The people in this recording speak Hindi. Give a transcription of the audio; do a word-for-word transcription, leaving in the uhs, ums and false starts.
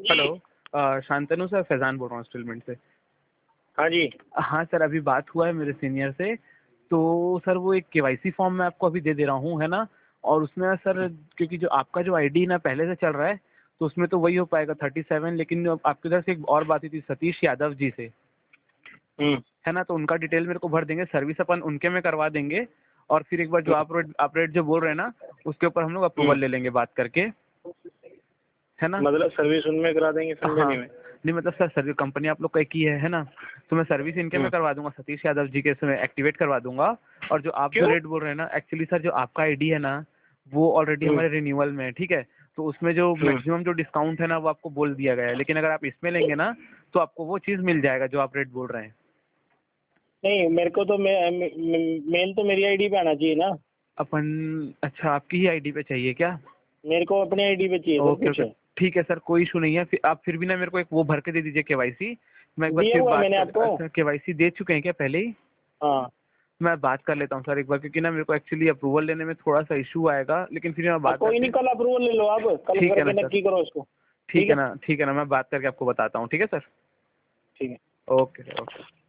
Hello uh, Shantanu sir, Faizan बोल रहा हूँ इंस्टॉलमेंट से। हाँ जी। हाँ सर, अभी बात हुआ है मेरे सीनियर से, तो सर वो एक केवाईसी फॉर्म मैं आपको अभी दे दे रहा हूँ, है ना? और उसमें सर क्योंकि जो आपका जो आईडी ना पहले से चल रहा है, तो उसमें तो वही हो पाएगा सैंतीस, लेकिन जो आपकी तरफ से एक और बात हुई थी सतीश यादव जी से, हम्म। है ना? तो उनका डिटेल मेरे को भर देंगे, सर्विस अपन उनके में करवा देंगे और फिर एक बार जो आप रेट आप रेट जो बोल रहे हैं ना, उसके ऊपर हम लोग हम्म। अप्रूवल ले लेंगे बात करके, है ना? मतलब सर्विस उनमें करा देंगे, हाँ, संजनी में? नहीं मतलब सर सर्विस कंपनी आप लोग का एक ही है, है ना? तो मैं सर्विस इनके में हम्म। करवा दूंगा, सतीश यादव जी के इसमें एक्टिवेट करवा दूंगा। और जो आप जो क्यों? रेट बोल रहे हैं ना, एक्चुअली सर जो आपका आईडी है ना, वो ऑलरेडी हम्म। हमारे रिन्यूअल में है, ठीक है? तो उसमें जो हम्म। मैक्सिमम जो डिस्काउंट है ना, वो आपको बोल दिया गया है, लेकिन अगर आप इसमें लेंगे ना, तो आपको वो चीज़ मिल जाएगा जो आप रेट बोल रहे हैं। नहीं, मेरे को तो मे, मे, मे, मेल तो मेरी आईडी पे आना चाहिए ना। अपन अच्छा, आपकी ही आईडी पे चाहिए क्या? मेरे को अपनी आईडी पे चाहिए सब ओके कुछ। ओके, ठीक है सर, कोई इशू नहीं है। फिर आप फिर भी ना मेरे को एक वो भर के दे दीजिए केवाईसी, मैं एक बार दिया फिर हुआ है बात मैंने कर। आपको। अच्छा, केवाईसी दे चुके हैं क्या पहले ही? हाँ। मैं बात कर लेता हूँ सर एक बार, क्योंकि ना मेरे को एक्चुअली अप्रूवल लेने में थोड़ा सा इशू आएगा, लेकिन फिर मैं अब बात कोई करके। नहीं, कल अप्रूवल ले लो आप, कल ठीक है ना करके सर, नक्की करो इसको। ठीक ठीक है है। ना, ठीक है ना, मैं बात करके आपको बताता हूँ, ठीक है सर? ठीक है। Okay sir, okay.